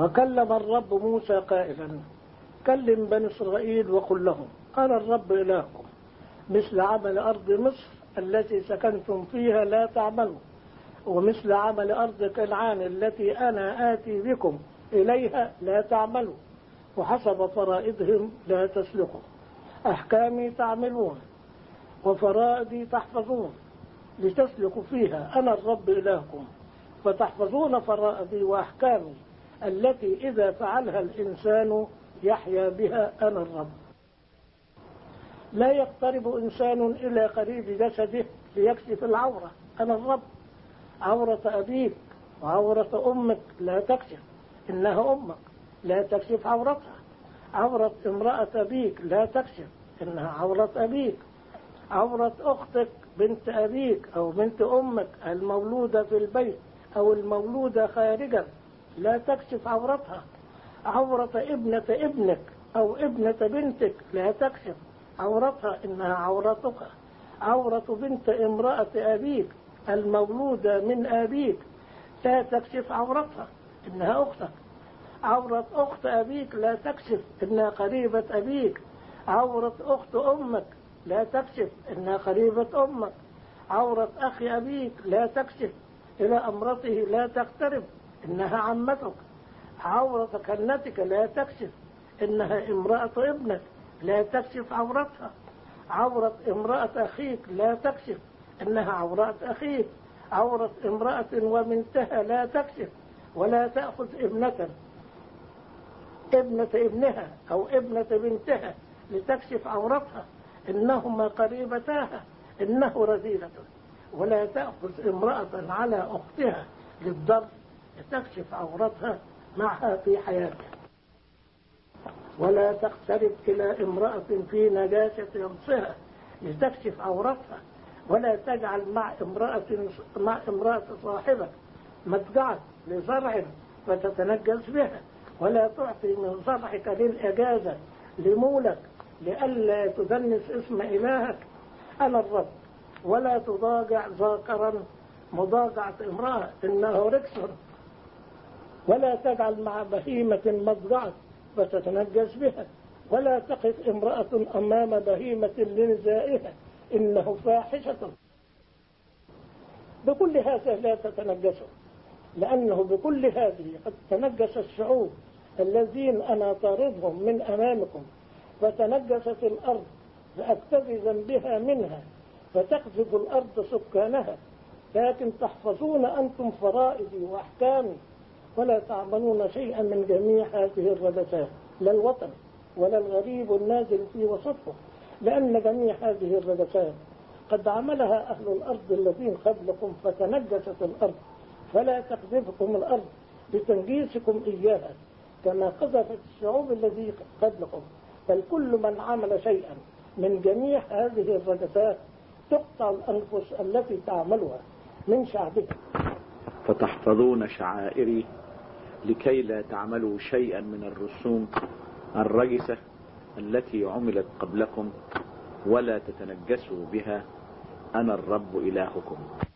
وكلم الرب موسى قائلا كلم بني إسرائيل وقل لهم أنا الرب إلهكم مثل عمل أرض مصر التي سكنتم فيها لا تعملوا ومثل عمل أرض كنعان التي أنا آتي بكم إليها لا تعملوا وحسب فرائضهم لا تسلكوا أحكامي تعملون وفرائضي تحفظون لتسلكوا فيها أنا الرب إلهكم فتحفظون فرائضي وأحكامي التي إذا فعلها الإنسان يحيا بها أنا الرب. لا يقترب إنسان إلى قريب جسده ليكشف العورة أنا الرب. عورة أبيك وعورة أمك لا تكشف إنها أمك لا تكشف عورتها. عورة امرأة أبيك لا تكشف إنها عورة أبيك. عورة أختك بنت أبيك أو بنت أمك المولودة في البيت أو المولودة خارجا لا تكشف عورتها. عورة ابنة ابنك أو ابنة بنتك لا تكشف عورتها إنها عورتك. عورة بنت امرأة أبيك المولودة من أبيك لا تكشف عورتها إنها أختك. عورة أخت أبيك لا تكشف إنها قريبة أبيك. عورة أخت أمك لا تكشف إنها قريبة أمك. عورة أخي أبيك لا تكشف إلى أمرته لا تقترب إنها عمتك. عورة كنتك لا تكشف إنها امرأة ابنك لا تكشف عورتها. عورة امرأة أخيك لا تكشف إنها عورة أخيك. عورة امرأة وبنتها لا تكشف ولا تأخذ ابنة ابنها أو ابنة بنتها لتكشف عورتها إنهما قريبتاها إنه رذيلة. ولا تأخذ امرأة على أختها للضرب لتكشف عورتها معها في حياتها. ولا تقترب إلى امرأة في نجاسة ينصها لتكشف عورتها. ولا تجعل مع امرأة صاحبك متجعك لزرع فتتنجس بها. ولا تعطي من زرعك للإجازة لمولك لئلا تدنس اسم إلهك أنا الرب. ولا تضاجع ذاكرا مضاجعة امرأة إنه ركس. ولا تجعل مع بهيمة مضجعك فتتنجس بها. ولا تقف امرأة أمام بهيمة لنزائها إنه فاحشة. بكل هذا لا تتنجسوا لأنه بكل هذه قد تنجس الشعوب الذين أنا طاردهم من أمامكم فتنجست الأرض فأبتغي ذنبها منها فتخزف الأرض سكانها. لكن تحفظون أنتم فرائضي وأحكامي ولا تعملون شيئا من جميع هذه الرجسات لا الوطن ولا الغريب النازل في وسطه لأن جميع هذه الرجسات قد عملها أهل الأرض الذين قبلكم فتنجست الأرض. فلا تقذفكم الأرض بتنجيسكم إياها كما قذفت الشعوب الذي قبلكم. بل كل من عمل شيئا من جميع هذه الرجسات تقطع الأنفس التي تعملها من شعبكم. فتحفظون شعائري لكي لا تعملوا شيئا من الرسوم الرجسة التي عملت قبلكم ولا تتنجسوا بها أنا الرب إلهكم.